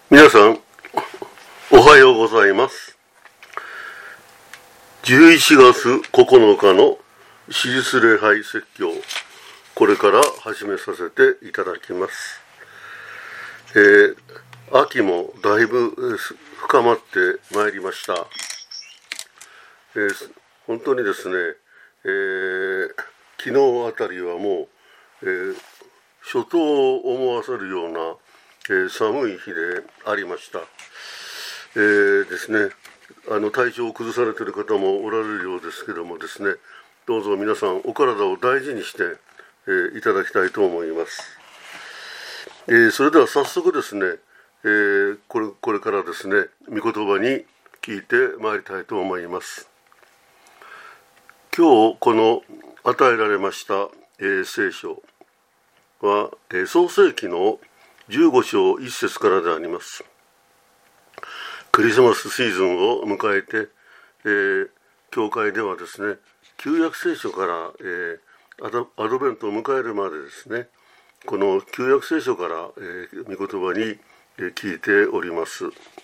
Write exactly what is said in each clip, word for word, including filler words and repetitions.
皆さんおはようございます。じゅういちがつここのかの史実礼拝説教、これから始めさせていただきます。えー、秋もだいぶ深まってまいりました。えー、本当にですね、えー、昨日あたりはもう、えー、初冬を思わせるようなえー、寒い日でありました。えー、ですね、あの体調を崩されている方もおられるようですけどもですね、どうぞ皆さんお体を大事にして、えー、いただきたいと思います。えー、それでは早速ですね、えー、これ、これからですね、御言葉に聞いてまいりたいと思います。今日この与えられました、えー、聖書は、えー、創世記のじゅうご章いっ節からであります。クリスマスシーズンを迎えて、えー、教会ではですね、旧約聖書から、えー、アド、アドベントを迎えるまでですね、この旧約聖書から、えー、御言葉に、えー、聞いております。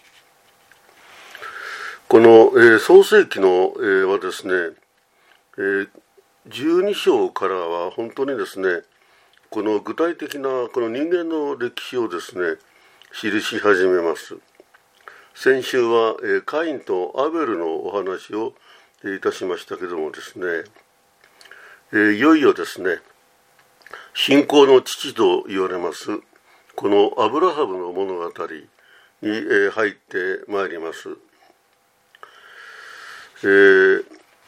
この、えー、創世記の、えー、はですね、えー、じゅうに章からは本当にですね、この具体的なこの人間の歴史をですね、記し始めます。先週は、えー、カインとアベルのお話を、えー、いたしましたけどもですね、えー、いよいよですね、信仰の父と言われますこのアブラハムの物語に、えー、入ってまいります。えー、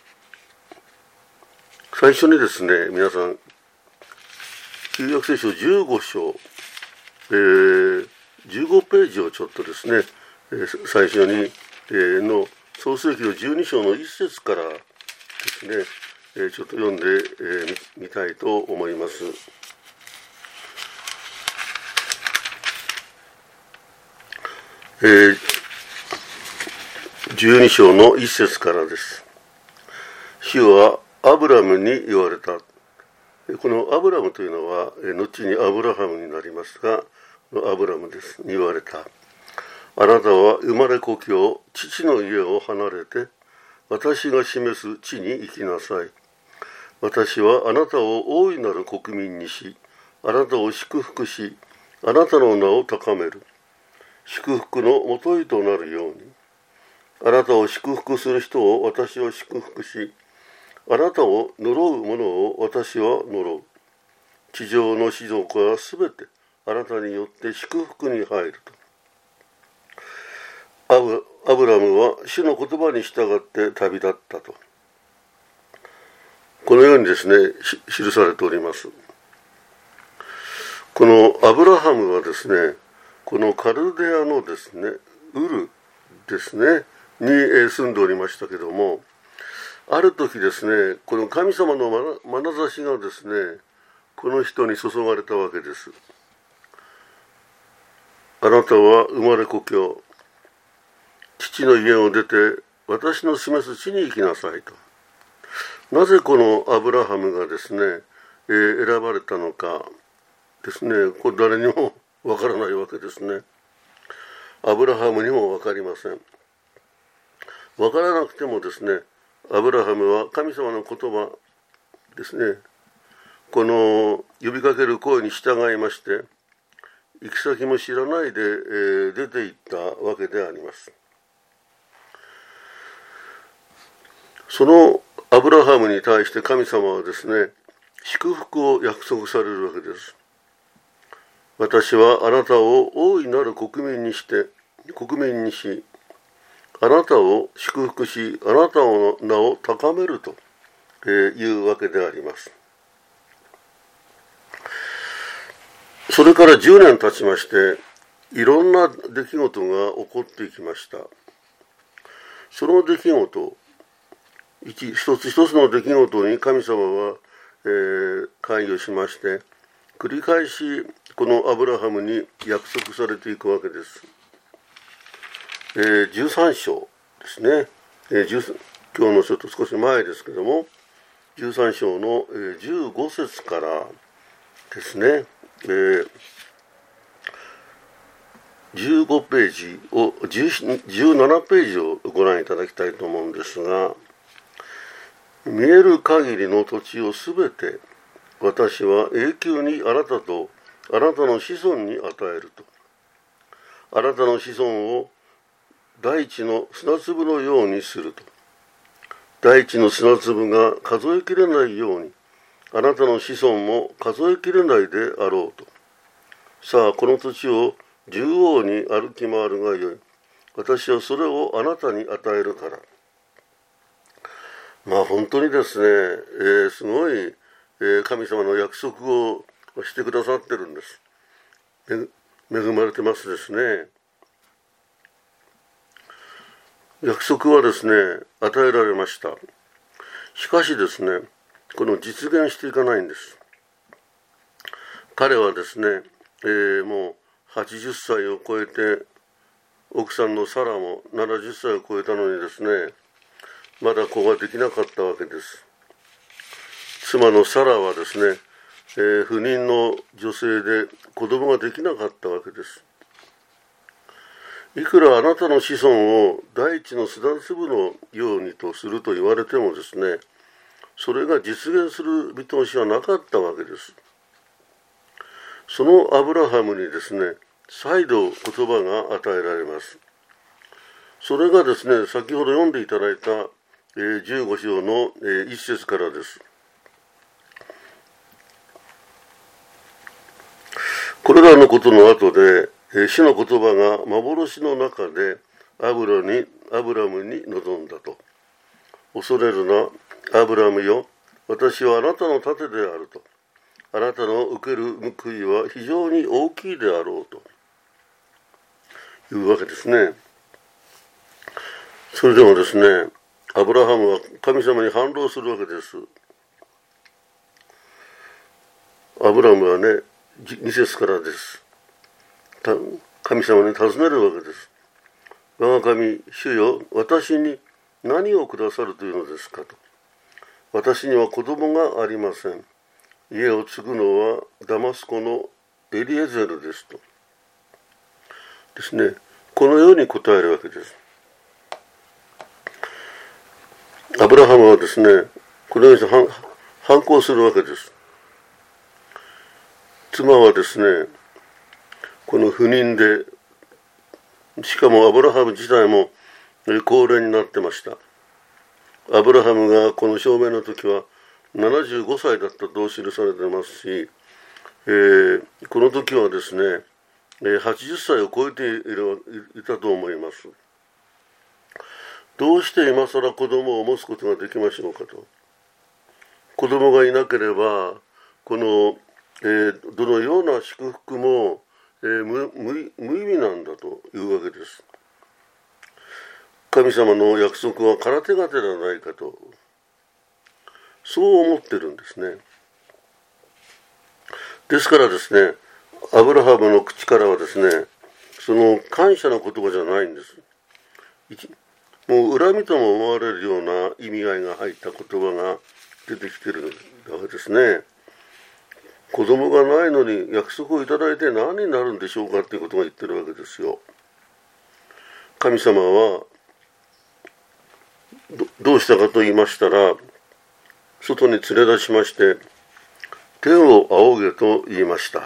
最初にですね、皆さん旧約聖書じゅうご章、えー、じゅうごページをちょっとですね、えー、最初に、えー、の創世記のじゅうに章のいっ節からですね、えー、ちょっと読んで、えー、みたいと思います。えー、じゅうに章のいっ節からです。主はアブラムに言われた。このアブラムというのは後にアブラハムになりますが、アブラムですに言われた。あなたは生まれ故郷父の家を離れて私が示す地に行きなさい。私はあなたを大いなる国民にし、あなたを祝福し、あなたの名を高める。祝福のもといとなるように。あなたを祝福する人を私は祝福し、あなたを呪う者を私は呪う。地上の士族はすべてあなたによって祝福に入ると。アブ、アブラムは主の言葉に従って旅立ったと。このようにですね、記されております。このアブラハムはですね、このカルデアのですね、ウルですね、に住んでおりましたけども、ある時ですね、この神様のまなざしがですね、この人に注がれたわけです。あなたは生まれ故郷、父の家を出て私の示す地に行きなさいと。なぜこのアブラハムがですね、えー、選ばれたのかですね、これ誰にもわからないわけですね。アブラハムにもわかりません。わからなくてもですね、アブラハムは神様の言葉ですね、この呼びかける声に従いまして、行き先も知らないで、えー、出て行ったわけであります。そのアブラハムに対して神様はですね、祝福を約束されるわけです。私はあなたを大いなる国民にして、国民にし、あなたを祝福し、あなたの名を高めるというわけであります。それからじゅうねん経ちまして、いろんな出来事が起こっていきました。その出来事、一, 一つ一つの出来事に神様は、えー、関与しまして、繰り返しこのアブラハムに約束されていくわけです。えー、じゅうさん章ですね、えー、今日のちょっと少し前ですけども、じゅうさん章の、えー、じゅうご節からですね、えーじゅうごページをじゅうななページをご覧いただきたいと思うんですが、見える限りの土地をすべて私は永久にあなたとあなたの子孫に与えると。あなたの子孫を大地の砂粒のようにすると。大地の砂粒が数えきれないように、あなたの子孫も数えきれないであろうと。さあ、この土地を縦横に歩き回るがよい。私はそれをあなたに与えるから。まあ本当にですね、えー、すごい、えー、神様の約束をしてくださってるんです。恵まれてますですね。約束はですね、与えられました。しかしですね、この実現していかないんです。彼はですね、えー、もうはちじゅっさいを超えて、奥さんのサラもななじゅっさいを超えたのにですね、まだ子ができなかったわけです。妻のサラはですね、えー、不妊の女性で子供ができなかったわけです。いくらあなたの子孫を大地の砂粒のようにとすると言われてもですね、それが実現する見通しはなかったわけです。そのアブラハムにですね、再度言葉が与えられます。それがですね、先ほど読んでいただいたじゅうご章の一節からです。これらのことの後で、主の言葉が幻の中でアブラにアブラムに臨んだと。恐れるな、アブラムよ、私はあなたの盾であると。あなたの受ける報いは非常に大きいであろうというわけですね。それでもですね、アブラハムは神様に反論するわけです。アブラムはね、に節からです。神様に尋ねるわけです。我が神、主よ、私に何をくださるというのですかと。私には子供がありません。家を継ぐのはダマスコのエリエゼルですと。ですね、このように答えるわけです。アブラハムはですね、このように反抗するわけです。妻はですね、この不妊で、しかもアブラハム自体も高齢になってました。アブラハムがこの証明の時はななじゅうごさいだったと記されてますし、えー、この時はですね、はちじゅっさいを超えているいたと思います。どうして今更子供を持つことができましょうかと。子供がいなければ、この、えー、どのような祝福も、えー、無, 無, 無意味なんだというわけです。神様の約束は空手が手ではないかと、そう思ってるんですね。ですからですね、アブラハムの口からはですね、その感謝の言葉じゃないんです。もう恨みとも思われるような意味合いが入った言葉が出てきてるわけですね。子供がないのに約束をいただいて何になるんでしょうかっていうことが言ってるわけですよ。神様は ど, どうしたかと言いましたら、外に連れ出しまして天を仰げと言いました。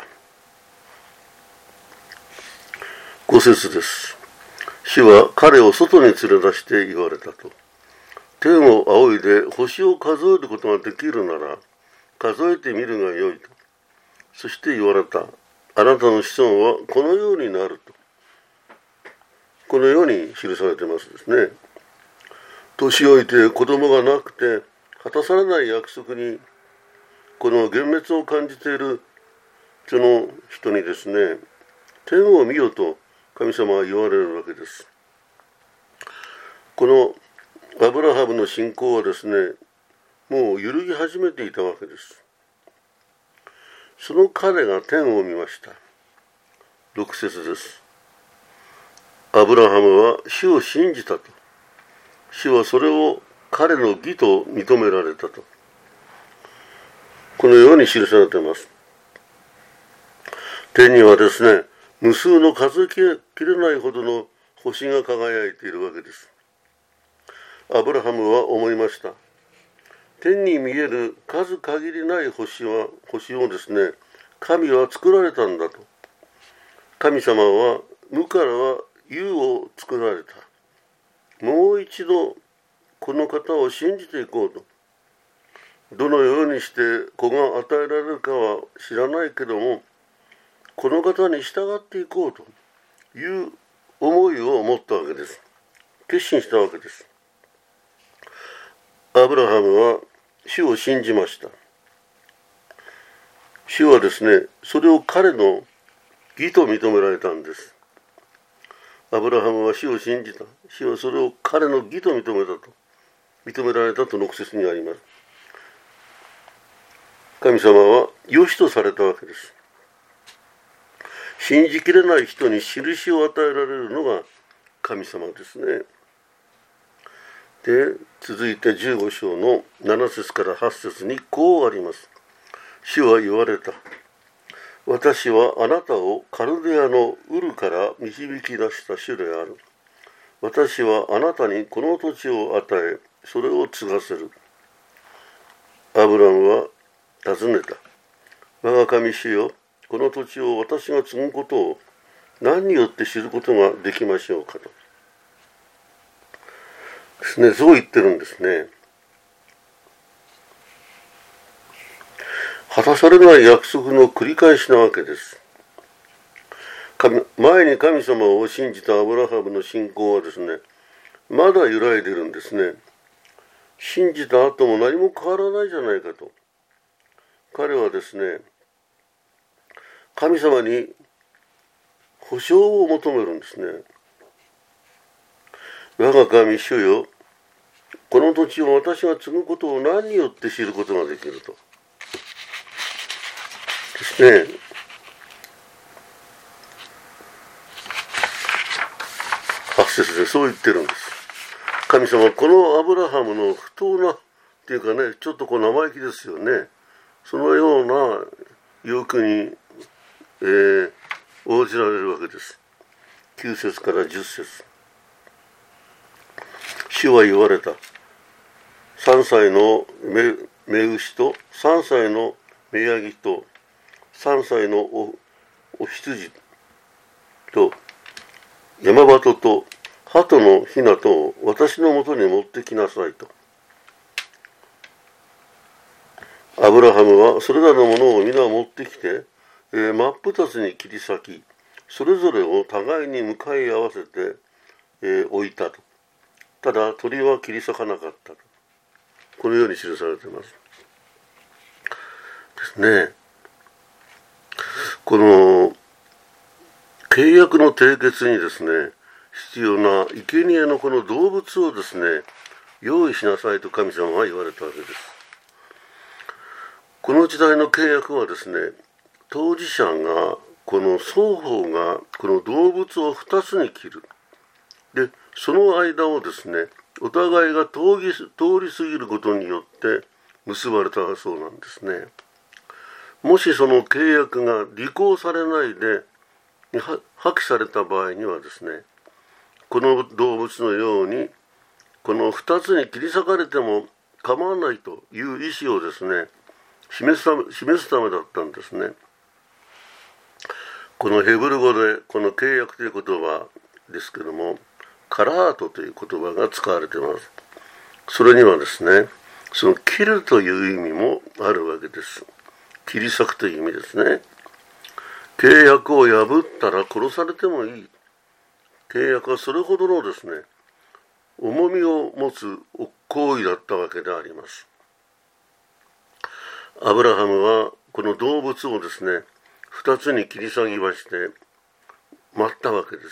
ご節です。主は彼を外に連れ出して言われたと。天を仰いで星を数えることができるなら数えてみるがよいと。そして言われた。あなたの子孫はこのようになると。このように記されてますですね。年老いて子供がなくて果たされない約束にこの幻滅を感じているその人にですね、天を見よと神様は言われるわけです。このアブラハムの信仰はですね、もう揺るぎ始めていたわけです。その彼が天を見ました。ろく節です。アブラハムは主を信じたと。主はそれを彼の義と認められたと。このように記されています。天にはですね、 無数の数えきれないほどの星が輝いているわけです。アブラハムは思いました。天に見える数限りない星は星をですね、神は作られたんだと。神様は無からは有を作られた。もう一度この方を信じていこうと。どのようにして子が与えられるかは知らないけども、この方に従っていこうという思いを持ったわけです。決心したわけです。アブラハムは主を信じました。主はですね、それを彼の義と認められたんです。アブラハムは主を信じた。主はそれを彼の義と認めたと。認められたとろく節にあります。神様は良しとされたわけです。信じきれない人に印を与えられるのが神様ですね。で、続いてじゅうご章のなな節からはち節にこうあります。主は言われた。私はあなたをカルデアのウルから導き出した主である。私はあなたにこの土地を与え、それを継がせる。アブラムは尋ねた。我が神主よ、この土地を私が継ぐことを何によって知ることができましょうかと。ですね、そう言ってるんですね。果たされない約束の繰り返しなわけです。神前に神様を信じたアブラハムの信仰はですね、まだ揺らいでるんですね。信じた後も何も変わらないじゃないかと。彼はですね、神様に保証を求めるんですね。我が神主よ、この土地を私が継ぐことを何によって知ることができると。ですね。はち節でそう言ってるんです。神様、このアブラハムの不当なっていうかね、ちょっとこう生意気ですよね。そのような要求に、えー、応じられるわけです。きゅう節からじゅっ節。主は言われた。さんさいの雌牛とさんさいの雌ヤギとさんさいのおお羊と山鳩と鳩のひなとを私のもとに持ってきなさいと。アブラハムはそれらのものを皆持ってきて、えー、真っ二つに切り裂き、それぞれを互いに向かい合わせて、えー、置いたと。ただ鳥は切り裂かなかったと。このように記されています。ですね。この契約の締結にですね、必要な生贄のこの動物をですね、用意しなさいと神様は言われたわけです。この時代の契約はですね、当事者がこの双方がこの動物を二つに切る。で、その間をですね、お互いが通り、通り過ぎることによって結ばれたそうなんですね。もしその契約が履行されないで破棄された場合にはですね、この動物のようにこの二つに切り裂かれても構わないという意思をですね、示すため、示すためだったんですね。このヘブル語でこの契約という言葉ですけども、カラートという言葉が使われています。それにはですね、その切るという意味もあるわけです。切り裂くという意味ですね。契約を破ったら殺されてもいい。契約はそれほどのですね、重みを持つ行為だったわけであります。アブラハムはこの動物をですね、二つに切り裂きまして待ったわけです。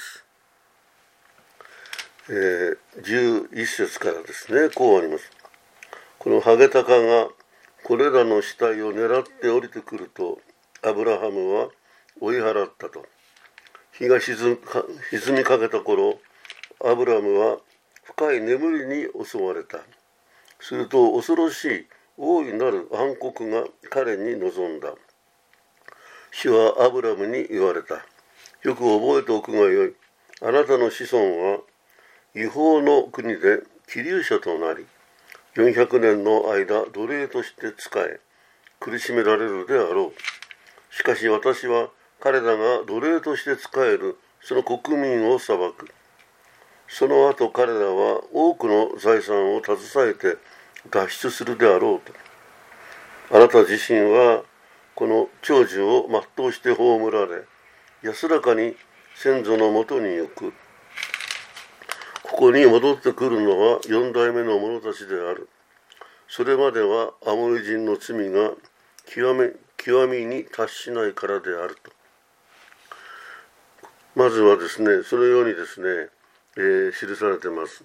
えー、じゅういち節からですね、こうあります。このハゲタカがこれらの死体を狙って降りてくると、アブラハムは追い払ったと。日が沈みかけた頃、アブラムは深い眠りに襲われた。すると恐ろしい大いなる暗黒が彼に臨んだ。主はアブラムに言われた。 よく覚えておくがよい。あなたの子孫は違法の国で寄留者となり、よんひゃくねんの間奴隷として仕え、苦しめられるであろう。しかし私は彼らが奴隷として仕えるその国民を裁く。その後彼らは多くの財産を携えて脱出するであろうと。あなた自身はこの長寿を全うして葬られ、安らかに先祖のもとに行く。ここに戻ってくるのは四代目の者たちである。それまではアモリ人の罪が極め極みに達しないからであると。まずはですね、そのようにですね、えー、記されています。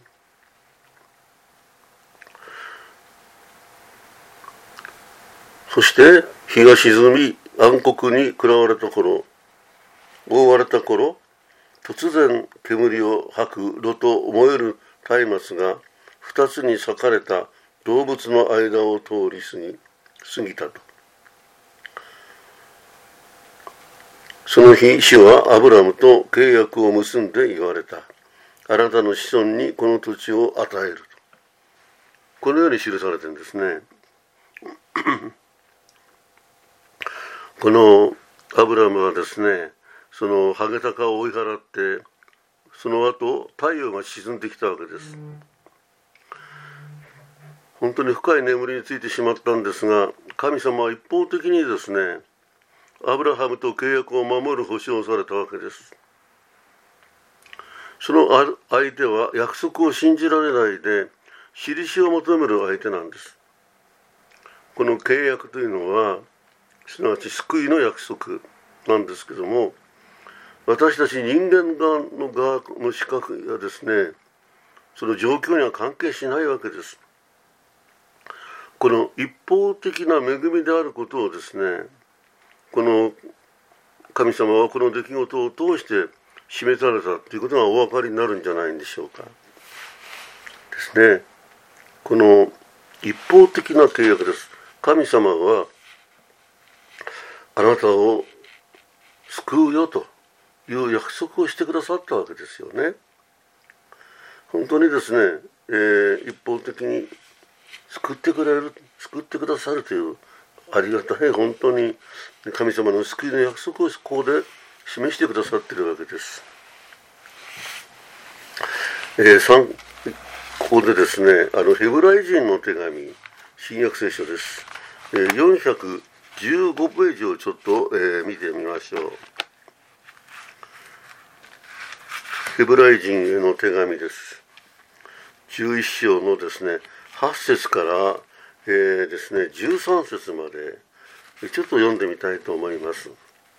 そして日が沈み暗黒に喰らわれた頃、覆われた頃、突然煙を吐く炉と燃える松明が二つに裂かれた動物の間を通り過ぎ過ぎたと。その日、主はアブラムと契約を結んで言われた。あなたの子孫にこの土地を与えると。このように記されてるんですね。このアブラムはですね、そのハゲタカを追い払って、その後太陽が沈んできたわけです。本当に深い眠りについてしまったんですが、神様は一方的にですね、アブラハムと契約を守る保証をされたわけです。その相手は約束を信じられないで印を求める相手なんです。この契約というのはすなわち救いの約束なんですけども、私たち人間側の側の資格やですね、その状況には関係しないわけです。この一方的な恵みであることをですね、この神様はこの出来事を通して示されたということがお分かりになるんじゃないんでしょうか。ですね。この一方的な契約です。神様はあなたを救うよという約束をしてくださったわけですよね。本当にですね、えー、一方的に救ってくれる、救ってくださるというありがたい本当に神様の救いの約束をここで示してくださっているわけです。えー、さんここでですね、あのヘブライ人の手紙、新約聖書です。えー、よんひゃくじゅうごページをちょっと、えー、見てみましょう。ヘブライ人への手紙です。じゅういっ章のですね、はち節から、えー、ですね、じゅうさん節までちょっと読んでみたいと思います。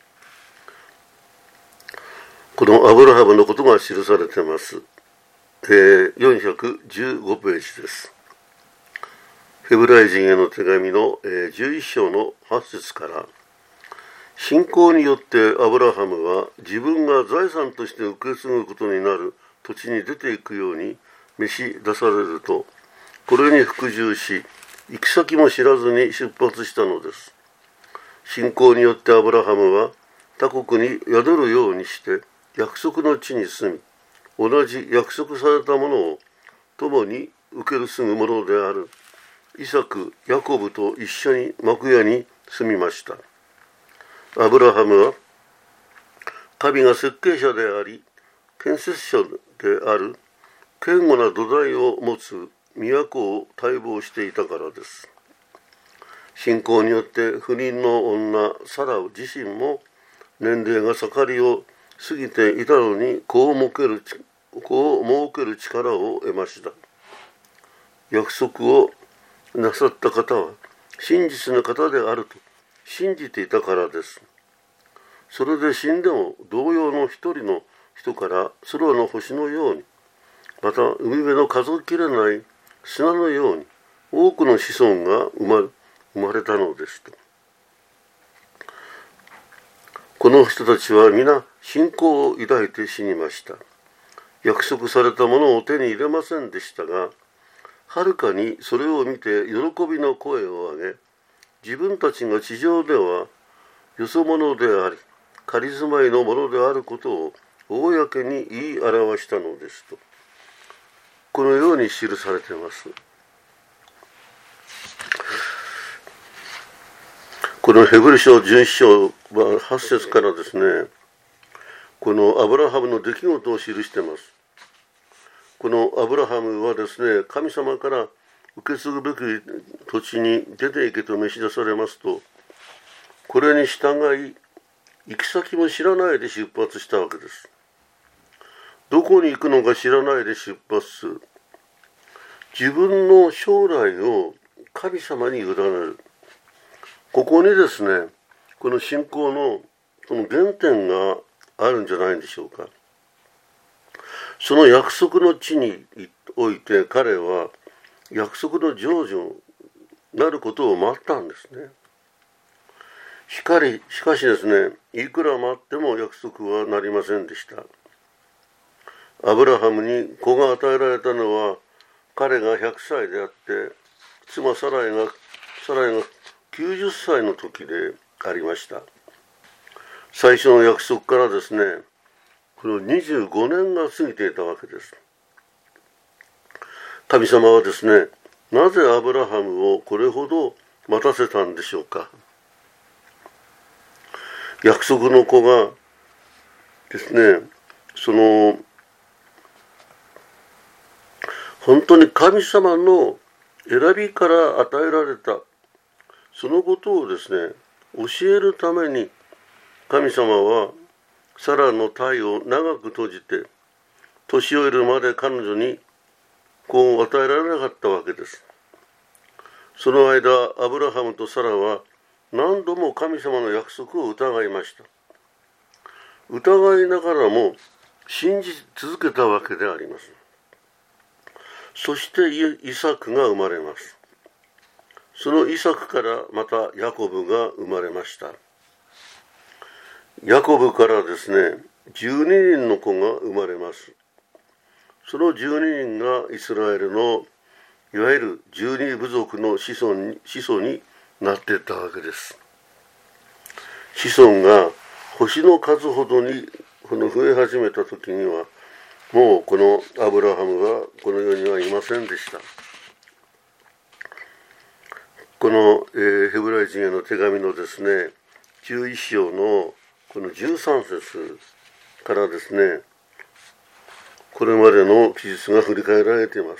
このアブラハムのことが記されています。えー、よんひゃくじゅうごページです。ヘブライ人への手紙の、えー、じゅういっ章のはち節から、信仰によってアブラハムは自分が財産として受け継ぐことになる土地に出ていくように召し出されると、これに服従し、行き先も知らずに出発したのです。信仰によってアブラハムは他国に宿るようにして約束の地に住み、同じ約束されたものを共に受けるすぐものであるイサク、ヤコブと一緒に幕屋に住みました。アブラハムは神が設計者であり建設者である堅固な土台を持つ都を待望していたからです。信仰によって不妊の女サラ自身も年齢が盛りを過ぎていたのに子を設ける子を設ける力を得ました。約束をなさった方は真実の方であると信じていたからです。それで死んでも同様の一人の人から空の星のように、また海辺の数えきれない砂のように多くの子孫が生まれ生まれたのですと。この人たちは皆信仰を抱いて死にました。約束されたものを手に入れませんでしたが、はるかにそれを見て喜びの声を上げ、自分たちが地上ではよそ者であり仮住まいのものであることを公に言い表したのですと、このように記されています。このヘブル書じゅういち章ははち節からですね、このアブラハムの出来事を記しています。このアブラハムはですね、神様から受け継ぐべき土地に出て行けと召し出されますと、これに従い行き先も知らないで出発したわけです。どこに行くのか知らないで出発する。自分の将来を神様に委ねる。ここにですね、この信仰のその原点があるんじゃないんでしょうか。その約束の地において彼は約束の成就なることを待ったんですね。しかり、しかしですね、いくら待っても約束はなりませんでした。アブラハムに子が与えられたのは彼がひゃくさいであって、妻サライが、サライがきゅうじゅっさいの時でありました。最初の約束からですね、このにじゅうごねんが過ぎていたわけです。神様はですね、なぜアブラハムをこれほど待たせたんでしょうか。約束の子がですね、その本当に神様の選びから与えられたそのことをですね、教えるために神様はサラの体を長く閉じて年老いるまで彼女に子を与えられなかったわけです。その間アブラハムとサラは何度も神様の約束を疑いました。疑いながらも信じ続けたわけであります。そしてイサクが生まれます。そのイサクからまたヤコブが生まれました。ヤコブからですね、じゅうににんの子が生まれます。そのじゅうににんがイスラエルのいわゆる十二部族の子孫に、子孫になっていったわけです。子孫が星の数ほどにこの増え始めた時には、もうこのアブラハムはこの世にはいませんでした。この、えー、ヘブライ人への手紙のですね、じゅういち章のこのじゅうさん節からですね、これまでの記述が振り返られています。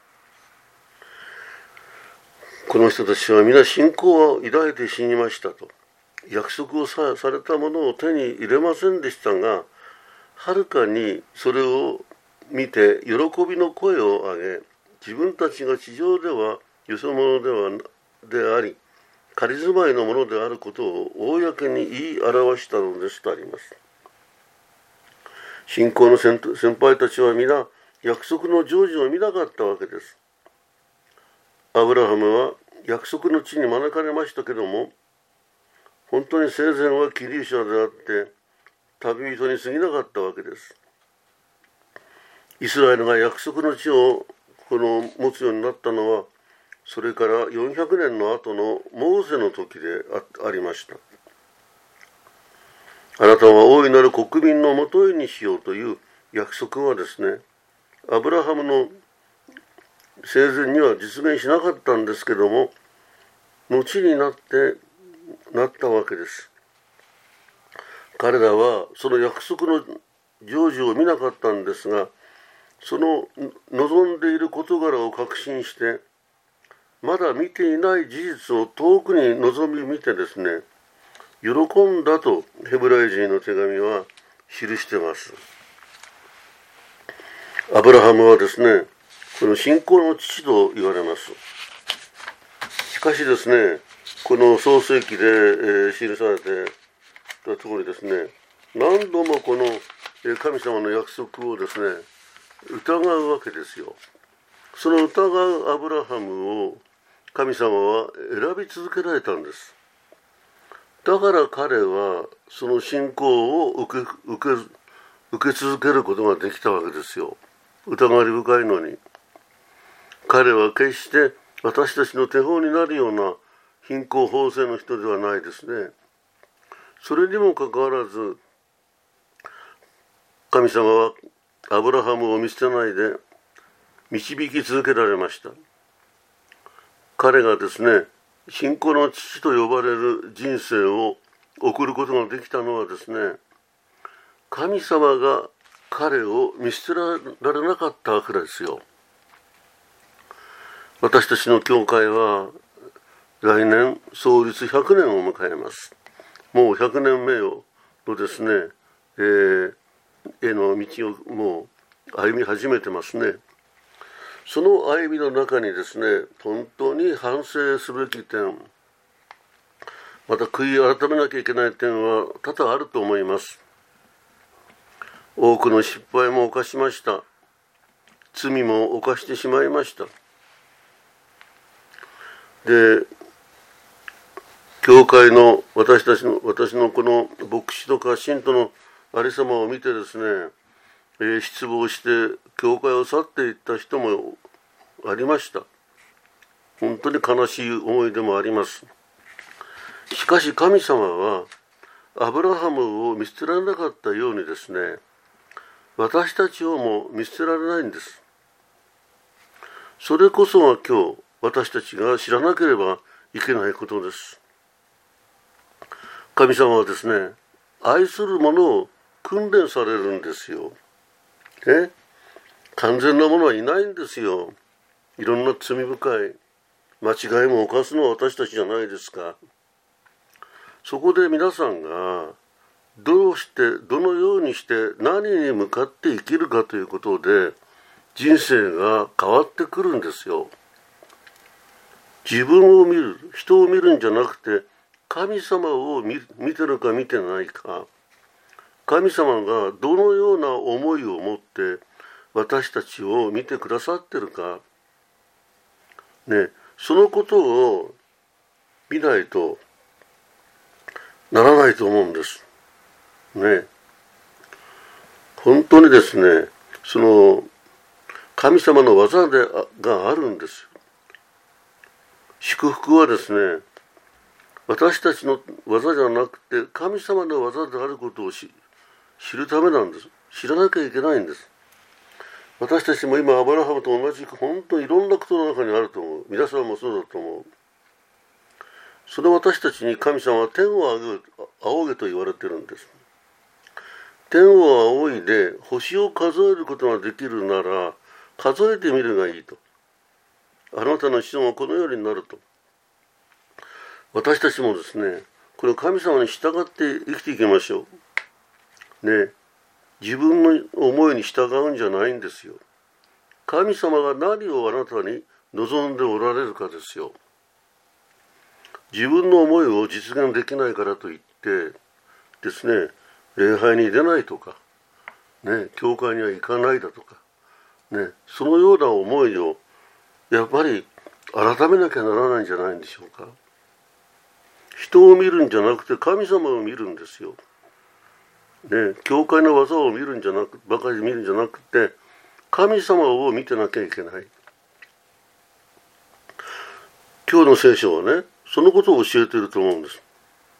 この人たちは皆信仰を抱いて死にましたと。約束を さ, されたものを手に入れませんでしたが、はるかにそれを見て喜びの声を上げ、自分たちが地上ではよそ者ではであり仮住まいのものであることを公に言い表したのですとあります。信仰の先輩たちは皆約束の成就を見なかったわけです。アブラハムは約束の地に招かれましたけども、本当に生前は希留者であって旅人に過ぎなかったわけです。イスラエルが約束の地をこの持つようになったのは、それからよんひゃくねんの後のモーセの時で あ, ありました。あなたは大いなる国民のもとへにしようという約束はですね、アブラハムの生前には実現しなかったんですけども、後になってなったわけです。彼らはその約束の成就を見なかったんですが、その望んでいる事柄を確信して、まだ見ていない事実を遠くに望み見てですね、喜んだとヘブライ人の手紙は記しています。アブラハムはですね、この信仰の父と言われます。しかしですね、この創世記で、えー、記されていた通りですね、何度もこの神様の約束をですね、疑うわけですよ。その疑うアブラハムを神様は選び続けられたんです。だから彼はその信仰を受け、受け、受け続けることができたわけですよ。疑り深いのに。彼は決して私たちの手本になるような貧困法制の人ではないですね。 それにもかかわらず、神様はアブラハムを見捨てないで導き続けられました。彼がですね、信仰の父と呼ばれる人生を送ることができたのはですね、神様が彼を見捨てられなかったわけですよ。私たちの教会は来年創立ひゃくねんを迎えます。もうひゃくねんめのですね、えー、への道をもう歩み始めてますね。その歩みの中にですね、本当に反省すべき点、また悔い改めなきゃいけない点は多々あると思います。多くの失敗も犯しました。罪も犯してしまいました。で、教会の私たちの私のこの牧師とか信徒のありさまを見てですね、えー、失望して教会を去っていった人もありました。本当に悲しい思い出もあります。しかし神様はアブラハムを見捨てられなかったようにですね、私たちをも見捨てられないんです。それこそが今日私たちが知らなければいけないことです。神様はですね、愛する者を訓練されるんですよ。え完全なものはいないんですよ。いろんな罪深い間違いも犯すのは私たちじゃないですか。そこで皆さんがどうしてどのようにして何に向かって生きるかということで人生が変わってくるんですよ。自分を見る、人を見るんじゃなくて神様を 見, 見てるか見てないか、神様がどのような思いを持って私たちを見てくださってるか、ね、そのことを見ないとならないと思うんです。ね、本当にですね、その神様の技でがあるんですよ。祝福はですね、私たちの技じゃなくて神様の技であることを知るためなんです。知らなきゃいけないんです。私たちも今アブラハムと同じく本当にいろんなことの中にあると思う。皆さんもそうだと思う。その私たちに神様は天を仰げと言われてるんです。天を仰いで星を数えることができるなら数えてみるがいいと。あなたの子孫はこのようになると。私たちもですね、これ神様に従って生きていきましょう。ね、自分の思いに従うんじゃないんですよ。神様が何をあなたに望んでおられるかですよ。自分の思いを実現できないからといってですね、礼拝に出ないとか、ね、教会には行かないだとか、ね、そのような思いをやっぱり改めなきゃならないんじゃないんでしょうか。人を見るんじゃなくて神様を見るんですよ。ね、教会の技を見るんじゃなくばかり見るんじゃなくて神様を見てなきゃいけない。今日の聖書はね、そのことを教えていると思うんです。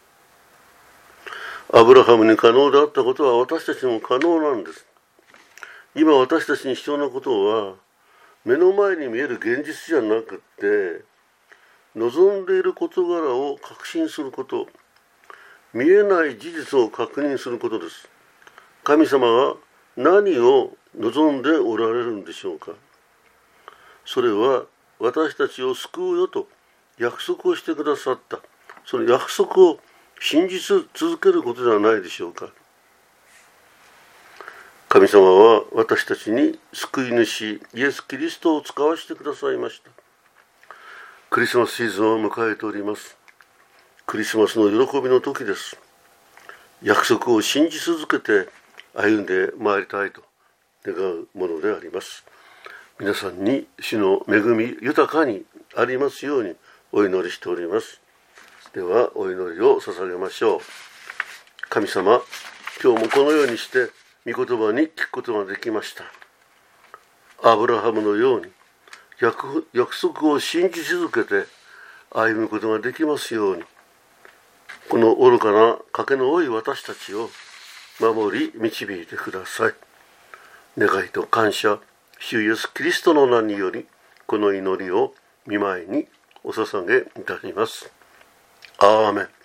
アブラハムに可能であったことは私たちにも可能なんです。今私たちに必要なことは目の前に見える現実じゃなくって望んでいる事柄を確信すること、見えない事実を確認することです。神様は何を望んでおられるんでしょうか。それは私たちを救うよと約束をしてくださった。その約束を信じ続けることではないでしょうか。神様は私たちに救い主イエス・キリストを使わせてくださいました。クリスマスシーズンを迎えております。クリスマスの喜びの時です。約束を信じ続けて歩んでまいりたいと願うものであります。皆さんに主の恵み豊かにありますようにお祈りしております。ではお祈りを捧げましょう。神様、今日もこのようにして御言葉に聞くことができました。アブラハムのように 約, 約束を信じ続けて歩むことができますように、 この愚かな賭けの多い私たちを守り導いてください。願いと感謝、主イエスキリストの名により、この祈りを御前にお捧げいたします。アーメン。